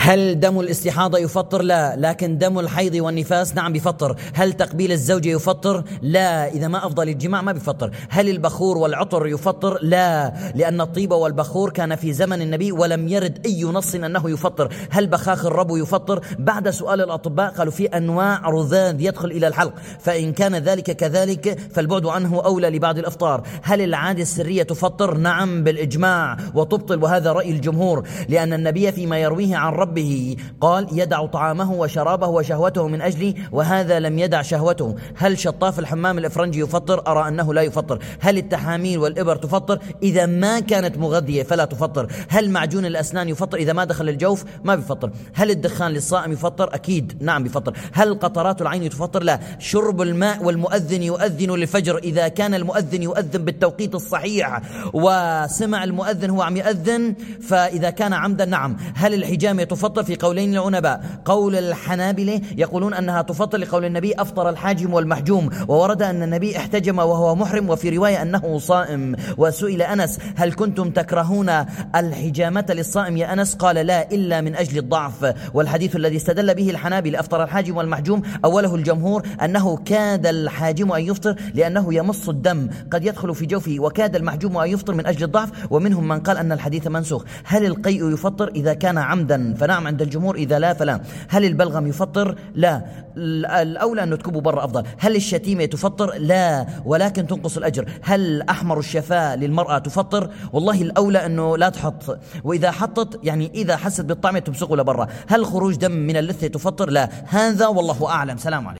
هل دم الاستحاضة يفطر؟ لا. لكن دم الحيض والنفاس نعم بيفطر. هل تقبيل الزوجة يفطر؟ لا، إذا ما أفضل الجماع ما بيفطر. هل البخور والعطر يفطر؟ لا، لأن الطيب والبخور كان في زمن النبي ولم يرد أي نص أنه يفطر. هل بخاخ الربو يفطر؟ بعد سؤال الأطباء قالوا في أنواع رذاذ يدخل إلى الحلق، فإن كان ذلك كذلك فالبعد عنه أولى لبعض الأفطار. هل العادة السرية تفطر؟ نعم بالإجماع وتبطل، وهذا رأي الجمهور، لأن النبي فيما يرويه عن ربه قال يدع طعامه وشرابه وشهوته من أجلي، وهذا لم يدع شهوته. هل شطاف الحمام الإفرنجي يفطر؟ أرى أنه لا يفطر. هل التحاميل والإبر تفطر؟ إذا ما كانت مغذية فلا تفطر. هل معجون الأسنان يفطر إذا ما دخل الجوف؟ ما بيفطر. هل الدخان للصائم يفطر؟ أكيد نعم بيفطر. هل قطرات العين تفطر؟ لا. شرب الماء والمؤذن يؤذن للفجر، إذا كان المؤذن يؤذن بالتوقيت الصحيح وسمع المؤذن هو عم يؤذن فإذا كان عمدا نعم. هل الحجامة تفطر؟ في قولين للعلماء. قول الحنابلة يقولون أنها تفطر لقول النبي أفطر الحاجم والمحجوم، وورد أن النبي احتجم وهو محرم، وفي رواية أنه صائم. وسئل أنس هل كنتم تكرهون الحجامة للصائم يا أنس؟ قال لا إلا من أجل الضعف. والحديث الذي استدل به الحنابلة أفطر الحاجم والمحجوم أوله الجمهور أنه كاد الحاجم أن يفطر لأنه يمص الدم قد يدخل في جوفه، وكاد المحجوم أن يفطر من أجل الضعف، ومنهم من قال أن الحديث منسوخ. هل القيء يفطر إذا كان عمدا؟ فنعم عند الجمهور، إذا لا فلا. هل البلغم يفطر؟ لا، الأولى أن نتكبه برا أفضل. هل الشتيمة تفطر؟ لا، ولكن تنقص الأجر. هل أحمر الشفاء للمرأة تفطر؟ والله الأولى أنه لا تحط، وإذا حطت يعني إذا حست بالطعم تمسكه لبرا. هل خروج دم من اللثة تفطر؟ لا. هذا والله أعلم. سلام عليكم.